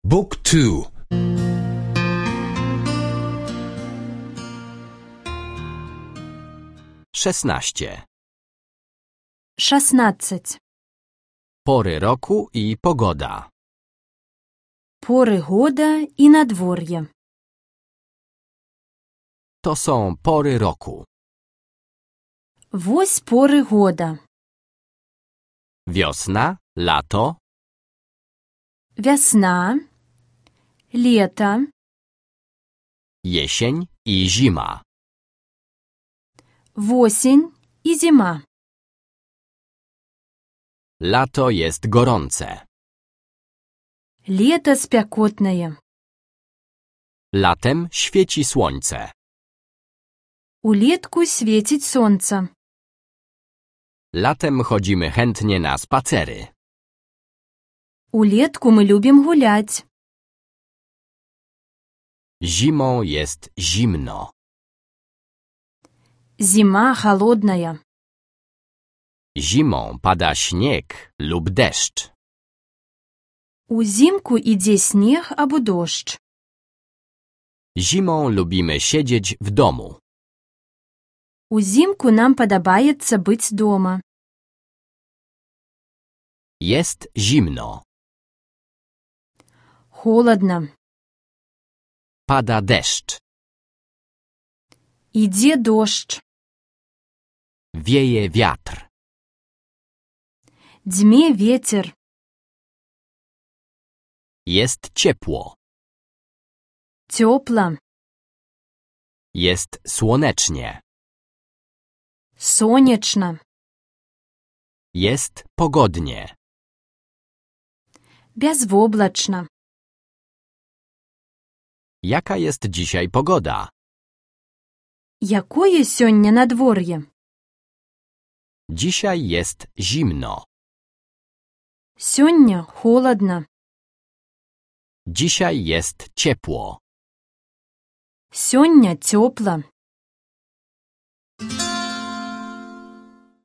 Book 2. 16. 16. Pory roku i pogoda. Поры года и надворье. To są pory roku. Вось поры года. Wiosna, lato, Весна, лето, jesień i zima. восень и зима. Lato jest gorące. Лето спекотное. Latem świeci słońce. Улетку светит солнце. Latem chodzimy chętnie na spacery. Улетку мы любим гулять. Zimą jest zimno. Зима холодная. Zimą pada śnieg lub deszcz. Узимку іде снег або дощ. Zimą lubimy siedzieć w domu. Узимку нам падабаецца быць дома. Jest zimno. Холодно. Pada deszcz. Ідзе дождж. Wieje wiatr. Дзьме ветер. Jest ciepło. Тёпла. Jest słonecznie. Сонечна. Jest pogodnie. Бязвоблачна. Jaka jest dzisiaj pogoda? Якое сёння надвор'е? Dzisiaj jest zimno. Сёння холодно. Dzisiaj jest ciepło. Сёння тёпла.